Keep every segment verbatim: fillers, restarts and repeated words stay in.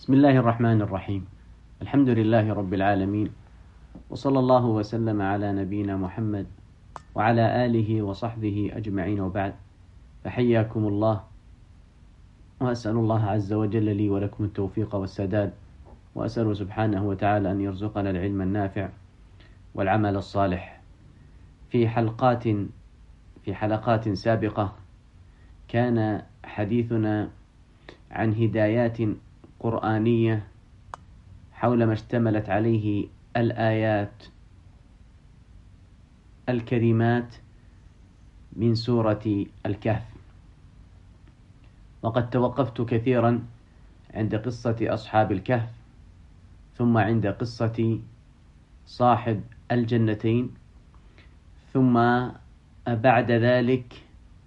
بسم الله الرحمن الرحيم. الحمد لله رب العالمين، وصلى الله وسلم على نبينا محمد وعلى آله وصحبه أجمعين، وبعد، فحياكم الله، وأسأل الله عز وجل لي ولكم التوفيق والسداد، وأسأل سبحانه وتعالى أن يرزقنا العلم النافع والعمل الصالح. في حلقات في حلقات سابقة كان حديثنا عن هدايات قرآنية حول ما اشتملت عليه الآيات الكريمات من سورة الكهف، وقد توقفت كثيرا عند قصة أصحاب الكهف، ثم عند قصة صاحب الجنتين، ثم بعد ذلك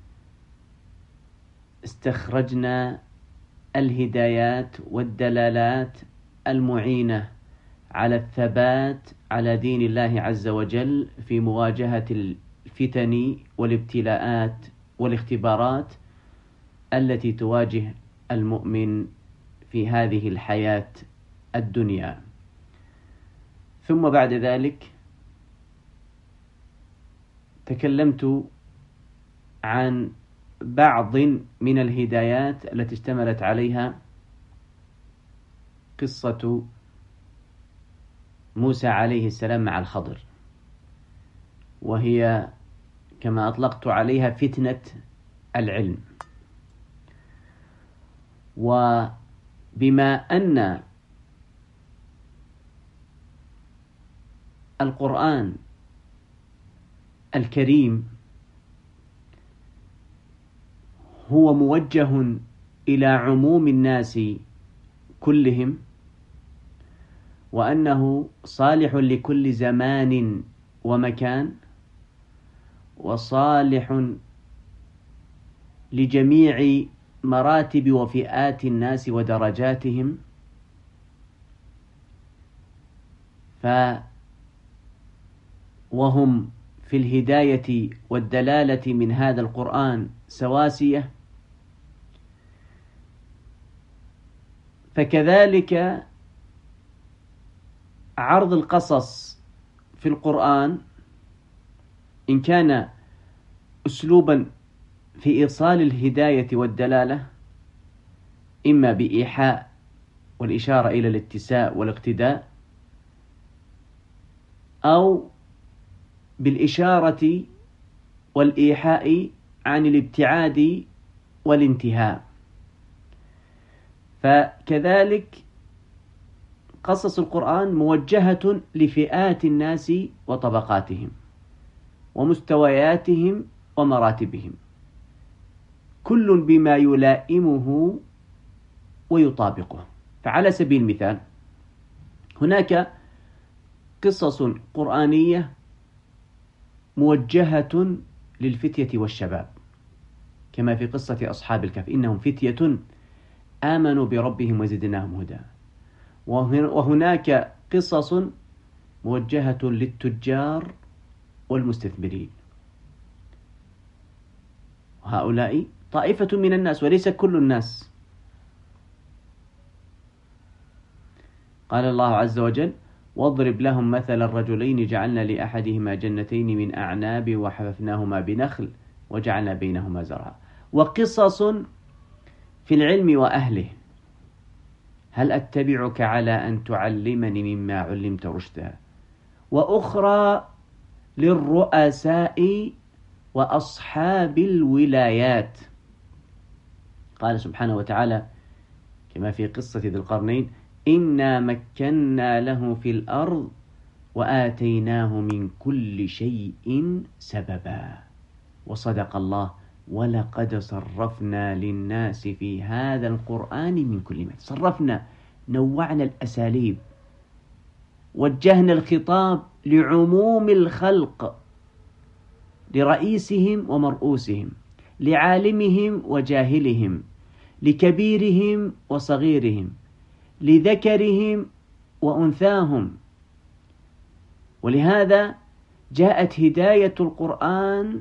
استخرجنا الهدايات والدلالات المعينة على الثبات على دين الله عز وجل في مواجهة الفتن والابتلاءات والاختبارات التي تواجه المؤمن في هذه الحياة الدنيا. ثم بعد ذلك تكلمت عن بعض من الهدايات التي اشتملت عليها قصة موسى عليه السلام مع الخضر، وهي كما أطلقت عليها فتنة العلم. وبما أن القرآن الكريم هو موجه إلى عموم الناس كلهم، وأنه صالح لكل زمان ومكان، وصالح لجميع مراتب وفئات الناس ودرجاتهم، ف وهم في الهداية والدلالة من هذا القرآن سواسية. فكذلك عرض القصص في القرآن، إن كان أسلوبا في إيصال الهداية والدلالة، إما بإيحاء والإشارة إلى الاتساء والاقتداء، أو بالإشارة والإيحاء عن الابتعاد والانتهاء. فكذلك قصص القرآن موجهة لفئات الناس وطبقاتهم ومستوياتهم ومراتبهم، كل بما يلائمه ويطابقه. فعلى سبيل المثال، هناك قصص قرآنية موجهة للفتية والشباب، كما في قصة أصحاب الكهف: إنهم فتية آمنوا بربهم وزدناهم هدى. وهناك قصص موجهة للتجار والمستثمرين، وهؤلاء طائفة من الناس وليس كل الناس. قال الله عز وجل: واضرب لهم مثل الرجلين جعلنا لأحدهما جنتين من أعناب وحففناهما بنخل وجعلنا بينهما زرعا. وقصص في العلم وأهله: هل أتبعك على أن تعلمني مما علمت رشدا. وأخرى للرؤساء وأصحاب الولايات. قال سبحانه وتعالى كما في قصة ذي القرنين: إنا مكنا له في الأرض وآتيناه من كل شيء سببا. وصدق الله: ولقد صرفنا للناس في هذا القرآن من كل ما. صرفنا، نوعنا الأساليب، وجهنا الخطاب لعموم الخلق، لرئيسهم ومرؤوسهم، لعالمهم وجاهلهم، لكبيرهم وصغيرهم، لذكرهم وأنثاهم. ولهذا جاءت هداية القرآن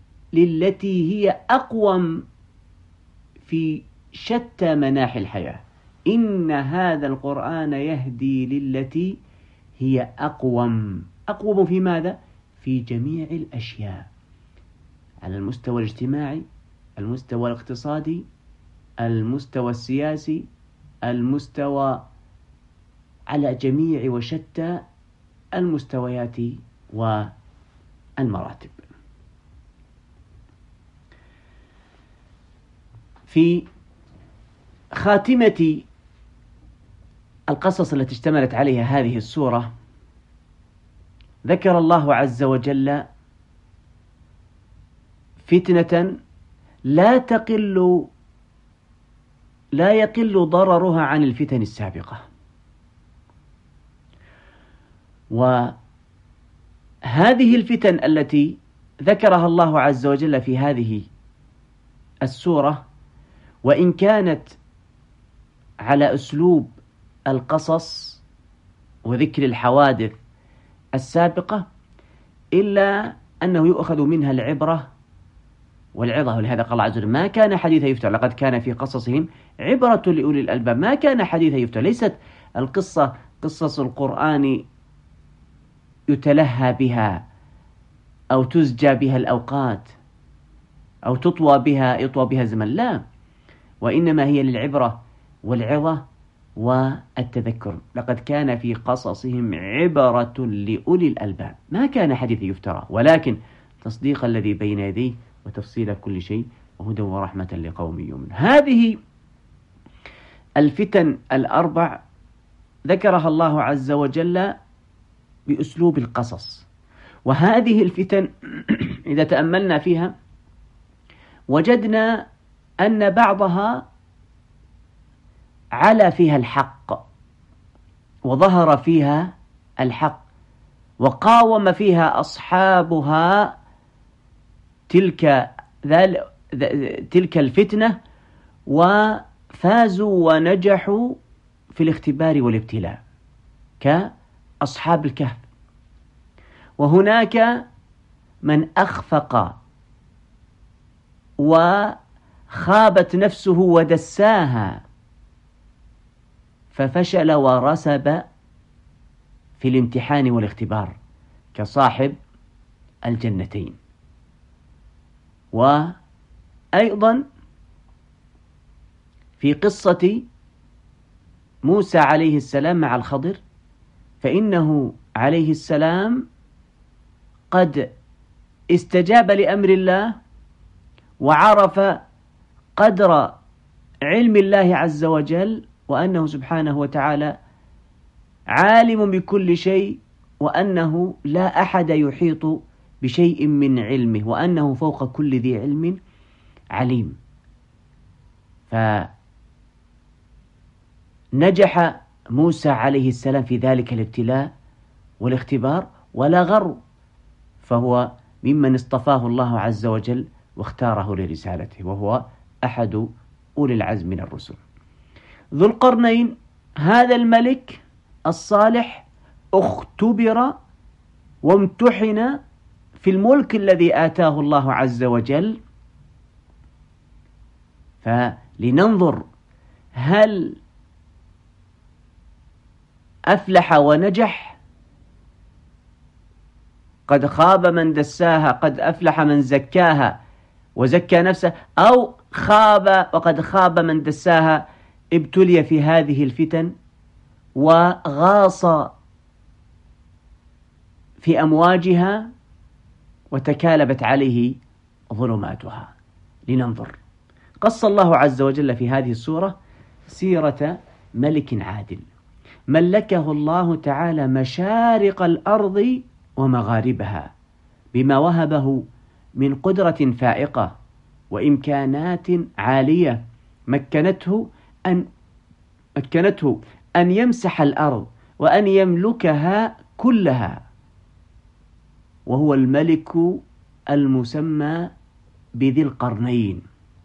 للتي هي أقوم في شتى مناحي الحياة. إن هذا القرآن يهدي للتي هي أقوم. أقوم في ماذا؟ في جميع الأشياء، على المستوى الاجتماعي، المستوى الاقتصادي، المستوى السياسي، المستوى على جميع وشتى المستويات والمراتب. في خاتمة القصص التي اشتملت عليها هذه السورة ذكر الله عز وجل فتنة لا تقل لا يقل ضررها عن الفتن السابقة. وهذه الفتن التي ذكرها الله عز وجل في هذه السورة، وإن كانت على أسلوب القصص وذكر الحوادث السابقة، إلا أنه يؤخذ منها العبرة والعظة. ولهذا قال الله عز وجل: ما كان حديثا يفترى، لقد كان في قصصهم عبرة لأولي الألباب. ما كان حديثا يفترى، ليست القصة قصص القرآن يتلهى بها أو تزجى بها الأوقات أو تطوى بها يطوى بها الزمن، لا، وإنما هي للعبرة والعظة والتذكر. لقد كان في قصصهم عبرة لأولي الألباب، ما كان حديث يفترى، ولكن تصديق الذي بين يديه وتفصيل كل شيء وهدى ورحمة لقوم يؤمنون. هذه الفتن الأربع ذكرها الله عز وجل بأسلوب القصص. وهذه الفتن إذا تأملنا فيها وجدنا أن بعضها علا فيها الحق وظهر فيها الحق وقاوم فيها أصحابها تلك تلك الفتنة وفازوا ونجحوا في الاختبار والابتلاء كأصحاب الكهف. وهناك من أخفق وخابت نفسه ودساها ففشل ورسب في الامتحان والاختبار كصاحب الجنتين. وأيضا في قصة موسى عليه السلام مع الخضر، فإنه عليه السلام قد استجاب لأمر الله وعرف قدر علم الله عز وجل، وأنه سبحانه وتعالى عالم بكل شيء، وأنه لا أحد يحيط بشيء من علمه، وأنه فوق كل ذي علم عليم. فنجح موسى عليه السلام في ذلك الابتلاء والاختبار ولا غر، فهو ممن اصطفاه الله عز وجل واختاره لرسالته، وهو أحد أولي العزم من الرسل. ذو القرنين هذا الملك الصالح اختبر وامتحن في الملك الذي آتاه الله عز وجل، فلننظر هل أفلح ونجح؟ قد خاب من دساها، قد أفلح من زكاها وزكى نفسه، أو خاب وقد خاب من دساها، ابتلي في هذه الفتن وغاص في أمواجها وتكالبت عليه ظلماتها. لننظر. قص الله عز وجل في هذه السورة سيرة ملك عادل ملكه الله تعالى مشارق الأرض ومغاربها بما وهبه من قدرة فائقة وإمكانات عالية مكنته أن مكنته أن يمسح الأرض وأن يملكها كلها، وهو الملك المسمى بذي القرنين.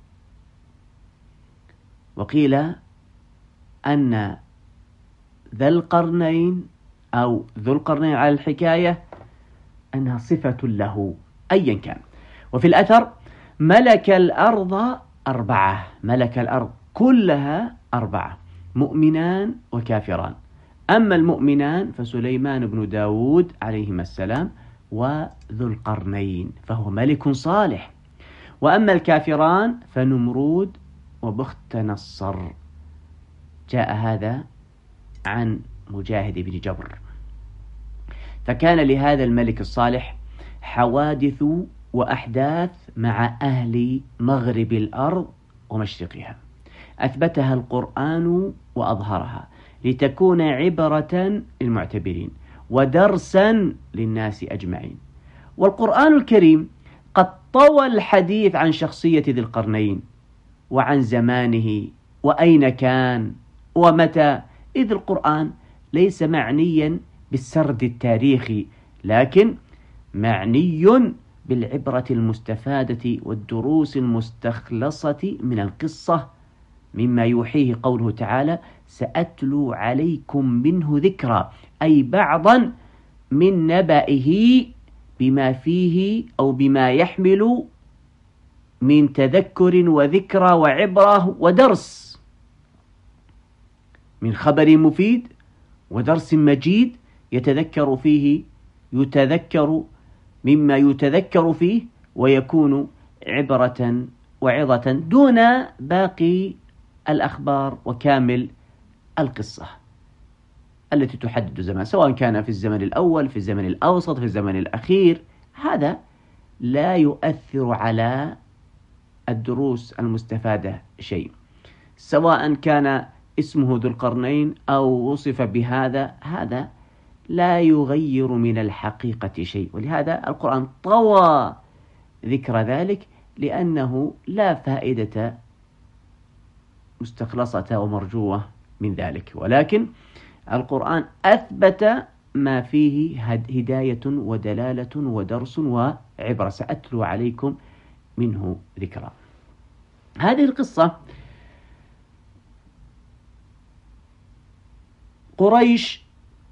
وقيل أن ذا القرنين أو ذو القرنين على الحكاية أنها صفة له أيا كان. وفي الأثر ملك الأرض أربعة، ملك الأرض كلها أربعة، مؤمنان وكافران. أما المؤمنان فسليمان بن داود عليهما السلام وذو القرنين فهو ملك صالح. وأما الكافران فنمرود وبخت نصر. جاء هذا عن مجاهد بن جبر. فكان لهذا الملك الصالح حوادث وأحداث مع أهل مغرب الأرض ومشرقها أثبتها القرآن وأظهرها لتكون عبرة للمعتبرين ودرسا للناس أجمعين. والقرآن الكريم قد طوى الحديث عن شخصية ذي القرنين وعن زمانه وأين كان ومتى، إذ القرآن ليس معنيا بالسرد التاريخي لكن معني بالعبرة المستفادة والدروس المستخلصة من القصة، مما يوحيه قوله تعالى: سأتلو عليكم منه ذكرا، أي بعضا من نبأه بما فيه أو بما يحمل من تذكر وذكرى وعبرة ودرس، من خبر مفيد ودرس مجيد يتذكر فيه يتذكر مما يتذكر فيه ويكون عبرة وعظة دون باقي الأخبار وكامل القصة التي تحدد زمان، سواء كان في الزمن الأول في الزمن الأوسط في الزمن الأخير. هذا لا يؤثر على الدروس المستفادة شيء، سواء كان اسمه ذو القرنين أو وصف بهذا، هذا لا يغير من الحقيقة شيء. ولهذا القرآن طوى ذكر ذلك لأنه لا فائدة مستخلصة ومرجوة من ذلك، ولكن القرآن أثبت ما فيه هداية ودلالة ودرس وعبرة. سأتلو عليكم منه ذكرى. هذه القصة قريش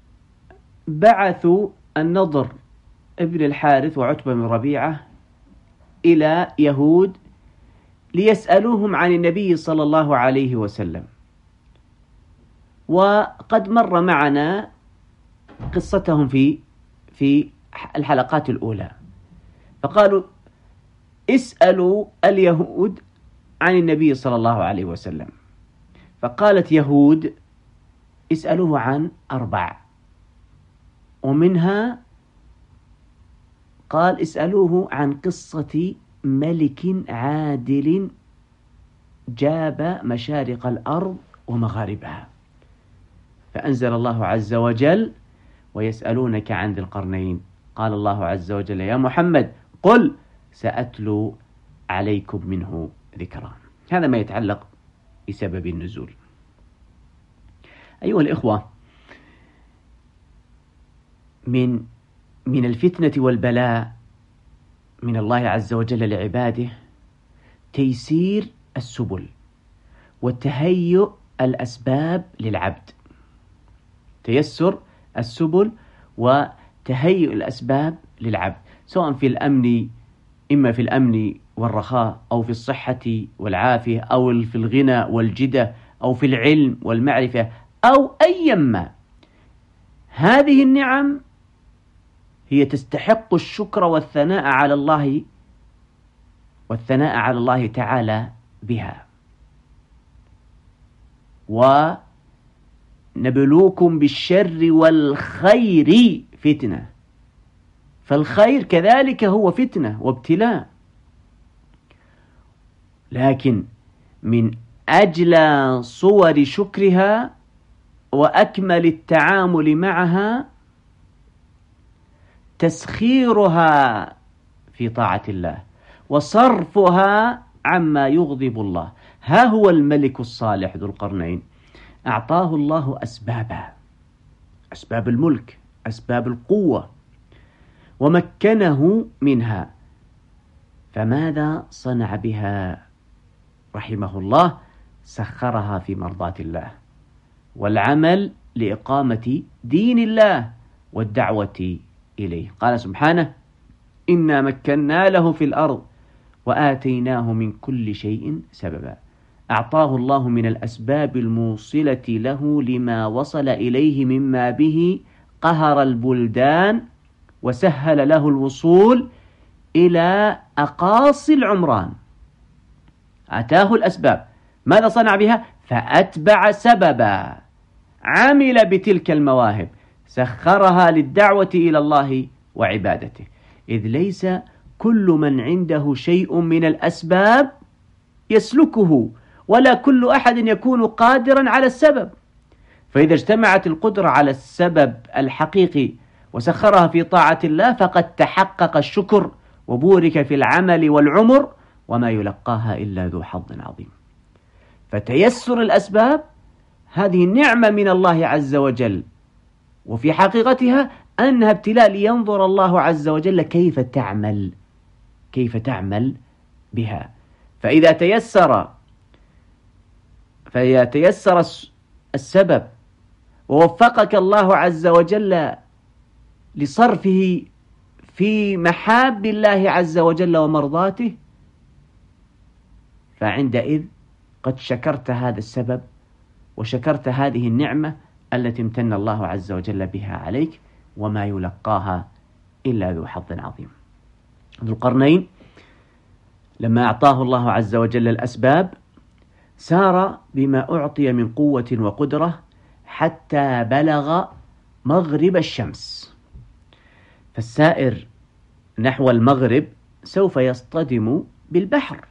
بعثوا النضر ابن الحارث وعتبة بن ربيعة إلى يهود ليسألوهم عن النبي صلى الله عليه وسلم، وقد مر معنا قصتهم في في الحلقات الأولى. فقالوا: اسألوا اليهود عن النبي صلى الله عليه وسلم. فقالت يهود: اسألوه عن أربع، ومنها قال: اسألوه عن قصة ملك عادل جاب مشارق الأرض ومغاربها. فأنزل الله عز وجل: ويسألونك عن ذي القرنين. قال الله عز وجل: يا محمد قل سأتلو عليكم منه ذكرا. هذا ما يتعلق بسبب النزول. أيها الإخوة، من من الفتنة والبلاء من الله عز وجل لعباده تيسير السبل وتهيئ الأسباب للعبد. تيسر السبل وتهيئ الأسباب للعبد، سواء في الأمن، إما في الأمن والرخاء، أو في الصحة والعافية، أو في الغنى والجدة، أو في العلم والمعرفة، أو أيما. هذه النعم هي تستحق الشكر والثناء على الله والثناء على الله تعالى بها. ونبلوكم بالشر والخير فتنة، فالخير كذلك هو فتنة وابتلاء، لكن من أجلى صور شكرها وأكمل التعامل معها تسخيرها في طاعة الله وصرفها عما يغضب الله. ها هو الملك الصالح ذو القرنين أعطاه الله أسبابها، أسباب الملك، أسباب القوة، ومكنه منها، فماذا صنع بها رحمه الله؟ سخرها في مرضاة الله والعمل لإقامة دين الله والدعوة إليه. قال سبحانه: إنا مكنا له في الأرض وآتيناه من كل شيء سببا. أعطاه الله من الأسباب الموصلة له لما وصل إليه مما به قهر البلدان وسهل له الوصول إلى أقاصي العمران. أتاه الأسباب، ماذا صنع بها؟ فأتبع سببا، عمل بتلك المواهب، سخرها للدعوة إلى الله وعبادته، إذ ليس كل من عنده شيء من الأسباب يسلكه، ولا كل أحد يكون قادرا على السبب. فإذا اجتمعت القدرة على السبب الحقيقي وسخرها في طاعة الله فقد تحقق الشكر وبورك في العمل والعمر، وما يلقاها إلا ذو حظ عظيم. فتيسر الأسباب هذه نعمة من الله عز وجل، وفي حقيقتها أنها ابتلاء لينظر الله عز وجل كيف تعمل كيف تعمل بها. فإذا تيسر فإذا تيسر السبب ووفقك الله عز وجل لصرفه في محاب الله عز وجل ومرضاته، فعندئذ قد شكرت هذا السبب وشكرت هذه النعمة التي امتن الله عز وجل بها عليك، وما يلقاها إلا ذو حظ عظيم. ذو القرنين لما أعطاه الله عز وجل الأسباب سار بما أعطي من قوة وقدرة حتى بلغ مغرب الشمس، فالسائر نحو المغرب سوف يصطدم بالبحر،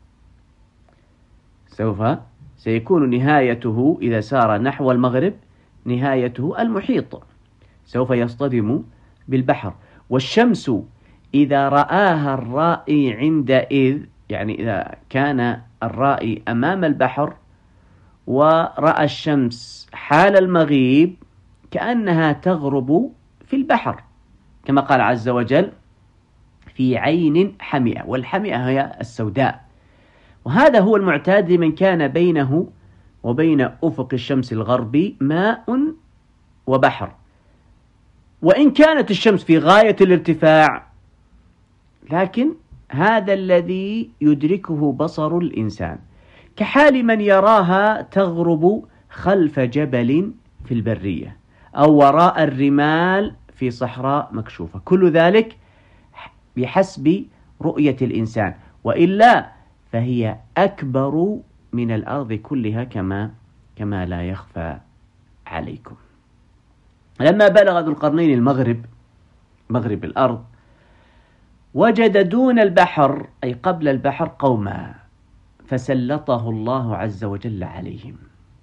سوف سيكون نهايته إذا سار نحو المغرب نهايته المحيط، سوف يصطدم بالبحر. والشمس إذا رآها الرائي عندئذ، يعني إذا كان الرائي أمام البحر ورأى الشمس حال المغيب كأنها تغرب في البحر، كما قال عز وجل في عين حمئة، والحمئة هي السوداء. وهذا هو المعتاد لمن كان بينه وبين أفق الشمس الغربي ماء وبحر، وإن كانت الشمس في غاية الارتفاع، لكن هذا الذي يدركه بصر الإنسان، كحال من يراها تغرب خلف جبل في البرية أو وراء الرمال في صحراء مكشوفة، كل ذلك بحسب رؤية الإنسان، وإلا فهي أكبر من الأرض كلها كما كما لا يخفى عليكم. لما بلغ ذو القرنين المغرب، مغرب الأرض، وجد دون البحر أي قبل البحر قوما، فسلطه الله عز وجل عليهم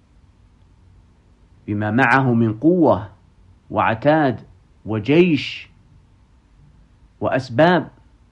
بما معه من قوة وعتاد وجيش وأسباب.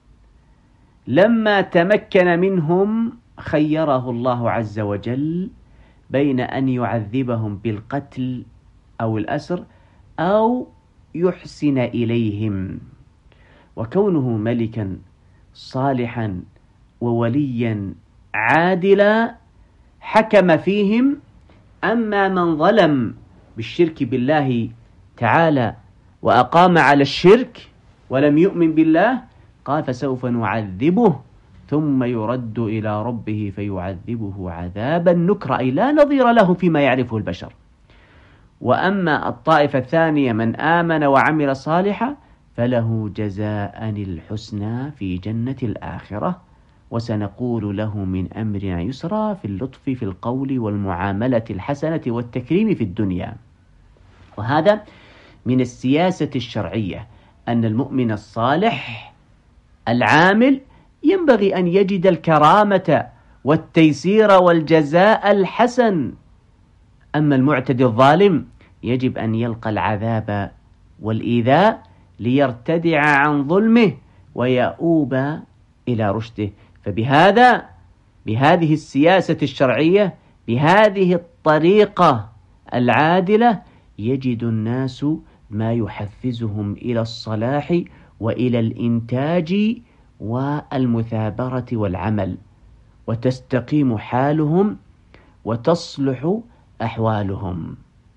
لما تمكن منهم خيره الله عز وجل بين أن يعذبهم بالقتل أو الأسر أو يحسن إليهم. وكونه ملكا صالحا ووليا عادلا حكم فيهم، أما من ظلم بالشرك بالله تعالى وأقام على الشرك ولم يؤمن بالله قال فسوف نعذبه ثم يرد إلى ربه فيعذبه عذابا نكرا، أي لا نظير له فيما يعرفه البشر. وأما الطائفة الثانية من آمن وعمل صالحا فله جزاء الحسنى في جنة الآخرة، وسنقول له من أمرنا يسرا في اللطف في القول والمعاملة الحسنة والتكريم في الدنيا. وهذا من السياسة الشرعية، أن المؤمن الصالح العامل ينبغي أن يجد الكرامة والتيسير والجزاء الحسن. أما المعتدي الظالم يجب أن يلقى العذاب والإيذاء ليرتدع عن ظلمه ويؤوب إلى رشده. فبهذا بهذه السياسة الشرعية، بهذه الطريقة العادلة، يجد الناس ما يحفزهم إلى الصلاح وإلى الإنتاج والمثابرة والعمل، وتستقيم حالهم وتصلح أحوالهم،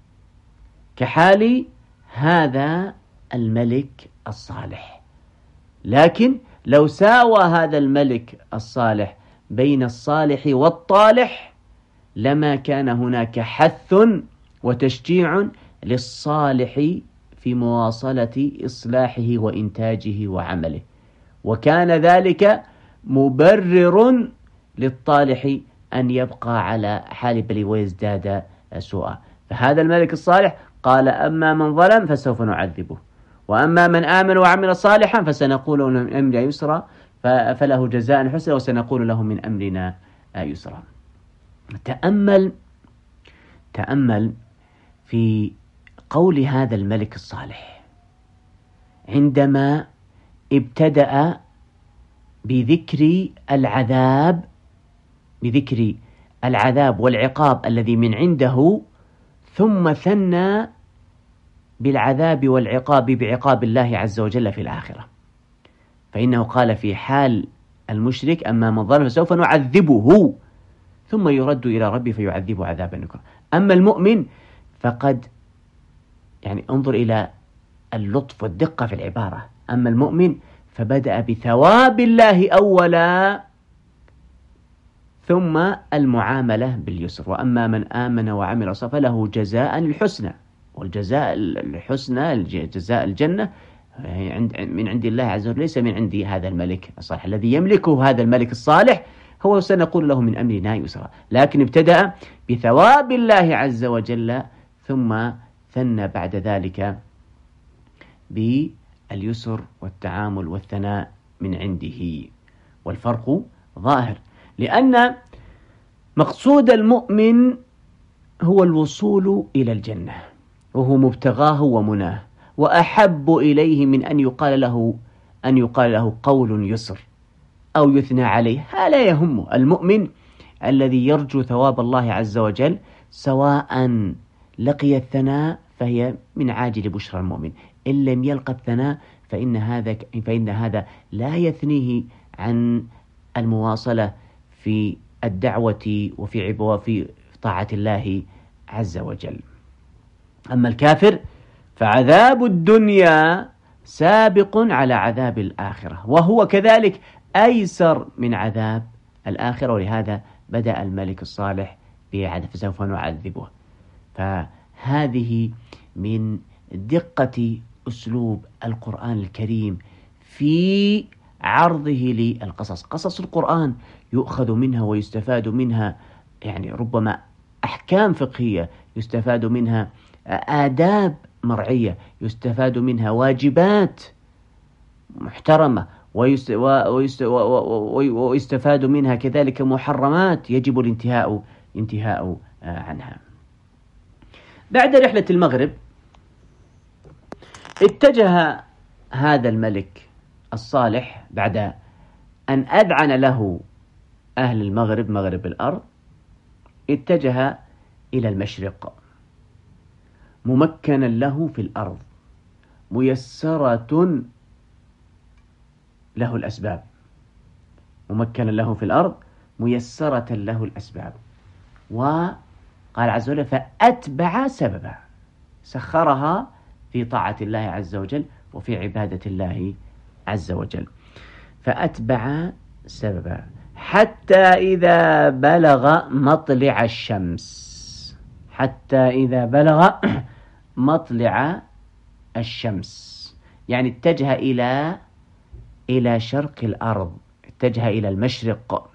كحال هذا الملك الصالح. لكن لو ساوى هذا الملك الصالح بين الصالح والطالح لما كان هناك حث وتشجيع للصالح في مواصلة إصلاحه وإنتاجه وعمله، وكان ذلك مبرر للطالح أن يبقى على حال بل ويزداد سوءا. فهذا الملك الصالح قال: أما من ظلم فسوف نعذبه، وأما من آمن وعمل صالحا فسنقول له من أمرنا يسرا، فله جزاء حسنا وسنقول له من أمرنا يسرا. تأمل تأمل في قول هذا الملك الصالح عندما ابتدأ بذكر العذاب بذكر العذاب والعقاب الذي من عنده، ثم ثنى بالعذاب والعقاب بعقاب الله عز وجل في الآخرة. فإنه قال في حال المشرك: أما من ظلم فسوف نعذبه ثم يرد إلى ربه فيعذبه عذابا نكرا. أما المؤمن فقد يعني انظر إلى اللطف والدقة في العبارة. أما المؤمن فبدأ بثواب الله أولا ثم المعاملة باليسر. وأما من آمن وعمل صالحا فله جزاء الحسنى، والجزاء الحسنى جزاء الجنة من عند الله عز وجل، ليس من عند هذا الملك الصالح. الذي يملكه هذا الملك الصالح هو سنقول له من أمرنا يسرا، لكن ابتدأ بثواب الله عز وجل ثم ثنى بعد ذلك باليسر والتعامل والثناء من عنده. والفرق ظاهر، لأن مقصود المؤمن هو الوصول إلى الجنة، وهو مبتغاه ومناه، وأحب إليه من أن يقال له أن يقال له قول يسر أو يثنى عليه. هذا يهمه. المؤمن الذي يرجو ثواب الله عز وجل سواء لقي الثناء فهي من عاجل بشرى المؤمن، إن لم يلقى الثناء فإن هذا فإن هذا لا يثنيه عن المواصلة في الدعوة وفي عبوة في طاعة الله عز وجل. أما الكافر فعذاب الدنيا سابق على عذاب الآخرة، وهو كذلك أيسر من عذاب الآخرة، ولهذا بدأ الملك الصالح بعذاب فسوف نعذبه. فهذه من دقة أسلوب القرآن الكريم في عرضه للقصص. قصص القرآن يؤخذ منها ويستفاد منها يعني ربما أحكام فقهية، يستفاد منها آداب مرعية، يستفاد منها واجبات محترمة، ويستفاد منها كذلك محرمات يجب الانتهاء انتهاء عنها. بعد رحلة المغرب اتجه هذا الملك الصالح بعد أن أذعن له أهل المغرب مغرب الأرض، اتجه إلى المشرق ممكنا له في الأرض، ميسرة له الأسباب، ممكنا له في الأرض ميسرة له الأسباب. وقال عز وجل: فأتبع سببا، سخرها في طاعة الله عز وجل وفي عبادة الله عز وجل. فأتبع سببا حتى إذا بلغ مطلع الشمس حتى إذا بلغ مطلع الشمس يعني اتجه إلى إلى شرق الأرض، اتجه إلى المشرق.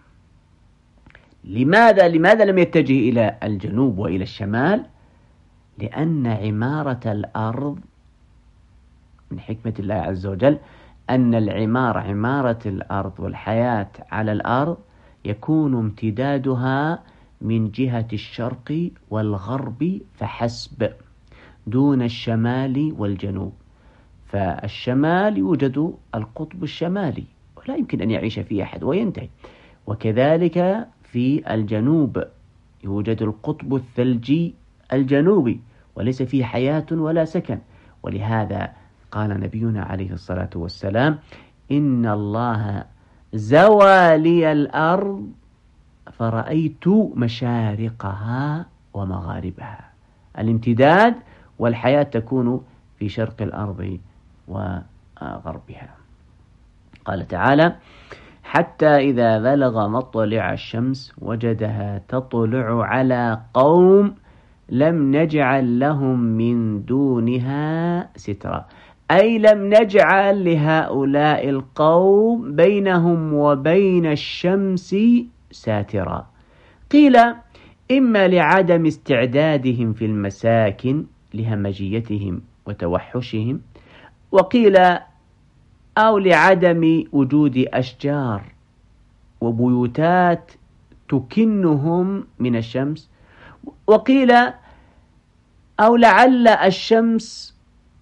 لماذا لماذا لم يتجه إلى الجنوب وإلى الشمال؟ لأن عمارة الأرض من حكمة الله عز وجل أن العمارة عمارة الأرض والحياة على الأرض يكون امتدادها من جهة الشرق والغرب فحسب، دون الشمال والجنوب. فالشمال يوجد القطب الشمالي ولا يمكن أن يعيش فيه أحد وينتهي، وكذلك في الجنوب يوجد القطب الثلجي الجنوبي وليس فيه حياة ولا سكن. ولهذا قال نبينا عليه الصلاة والسلام: إن الله زوى لي الأرض فرأيت مشارقها ومغاربها. الامتداد والحياة تكون في شرق الأرض وغربها. قال تعالى: حتى إذا بلغ مطلع الشمس وجدها تطلع على قوم لم نجعل لهم من دونها سترا، أي لم نجعل لهؤلاء القوم بينهم وبين الشمس ساترا. قيل إما لعدم استعدادهم في المساكن لهمجيتهم وتوحشهم، وقيل أو لعدم وجود أشجار وبيوتات تكنهم من الشمس، وقيل أو لعل الشمس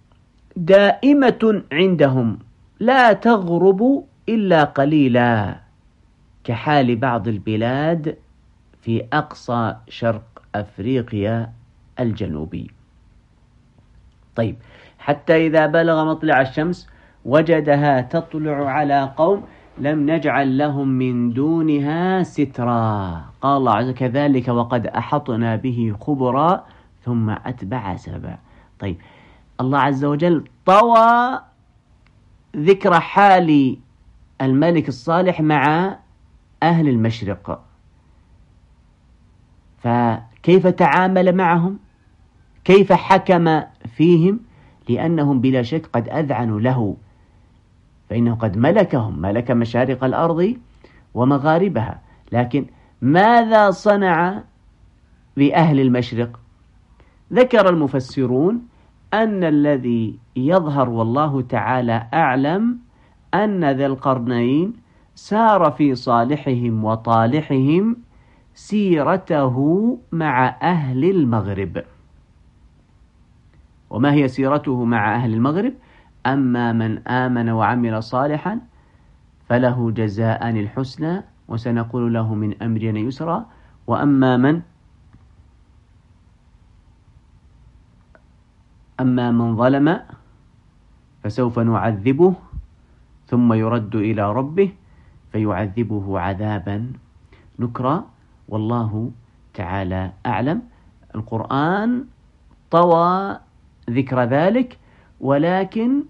دائمة عندهم لا تغرب إلا قليلا، كحال بعض البلاد في أقصى شرق أفريقيا الجنوبي. طيب، حتى إذا بلغ مطلع الشمس وجدها تطلع على قوم لم نجعل لهم من دونها سترا. قال الله عز وجل كذلك وقد أحطنا به خبرا ثم أتبع سببا. طيب، الله عز وجل طوى ذكر حال الملك الصالح مع أهل المشرق، فكيف تعامل معهم؟ كيف حكم فيهم؟ لأنهم بلا شك قد أذعنوا له، فإنه قد ملكهم، ملك مشارق الأرض ومغاربها. لكن ماذا صنع بأهل المشرق؟ ذكر المفسرون أن الذي يظهر والله تعالى أعلم أن ذا القرنين سار في صالحهم وطالحهم سيرته مع أهل المغرب. وما هي سيرته مع أهل المغرب؟ أما من آمن وعمل صالحا فله جزاء الحسنى وسنقول له من أمرنا يسرا، وأما من أما من ظلم فسوف نعذبه ثم يرد إلى ربه فيعذبه عذابا نكرا، والله تعالى أعلم. القرآن طوى ذكر ذلك، ولكن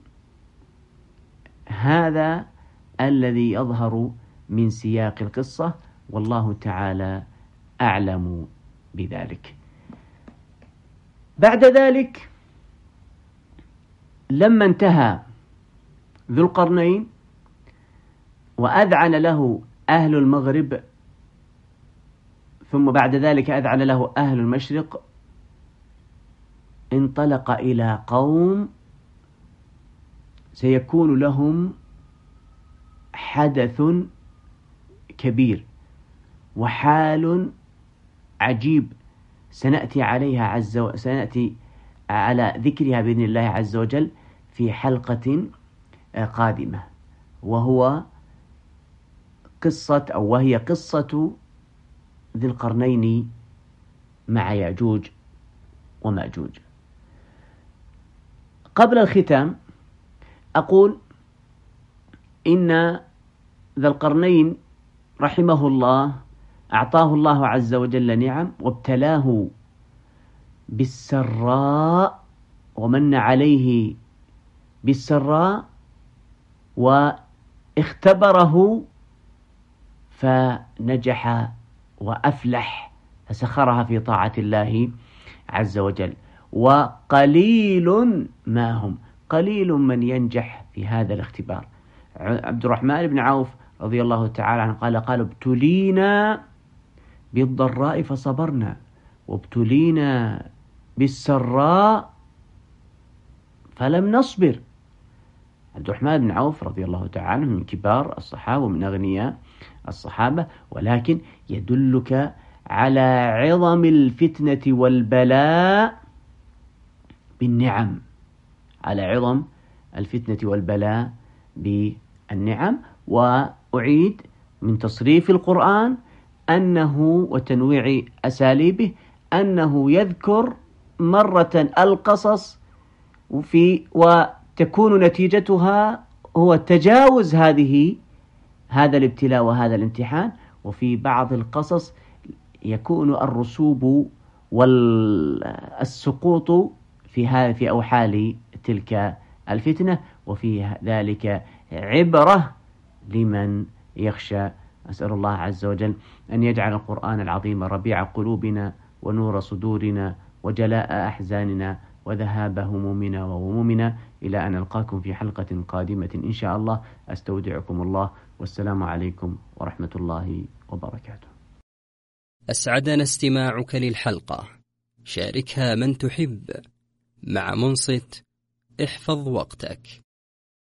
هذا الذي يظهر من سياق القصة، والله تعالى أعلم بذلك. بعد ذلك لما انتهى ذو القرنين وأذعن له أهل المغرب، ثم بعد ذلك أذعن له أهل المشرق، انطلق إلى قوم سيكون لهم حدث كبير وحال عجيب سنأتي عليها عز و... سنأتي على ذكرها بإذن الله عز وجل في حلقة قادمة، وهو قصة أو وهي قصة ذي القرنين مع يأجوج ومأجوج. قبل الختام أقول إن ذا القرنين رحمه الله أعطاه الله عز وجل نعم وابتلاه بالسراء ومن عليه بالسراء واختبره فنجح وأفلح فسخرها في طاعة الله عز وجل. وقليل ما هم، قليل من ينجح في هذا الاختبار. عبد الرحمن بن عوف رضي الله تعالى عنه قال قال ابتلينا بالضراء فصبرنا وابتلينا بالسراء فلم نصبر. عبد الرحمن بن عوف رضي الله تعالى عنه من كبار الصحابة ومن أغنياء الصحابة، ولكن يدلك على عظم الفتنة والبلاء بالنعم، على عظم الفتنة والبلاء بالنعم. وأعيد من تصريف القرآن أنه وتنويع أساليبه أنه يذكر مرة القصص في وتكون نتيجتها هو تجاوز هذه هذا الابتلاء وهذا الامتحان، وفي بعض القصص يكون الرسوب والسقوط في هذا في أوحال تلك الفتنة، وفي ذلك عبرة لمن يخشى. أسأل الله عز وجل أن يجعل القرآن العظيم ربيع قلوبنا ونور صدورنا وجلاء أحزاننا وذهاب همومنا وغمومنا، إلى أن ألقاكم في حلقة قادمة إن شاء الله. أستودعكم الله، والسلام عليكم ورحمة الله وبركاته. أسعدنا استماعك للحلقة، شاركها من تحب. مع منصت احفظ وقتك.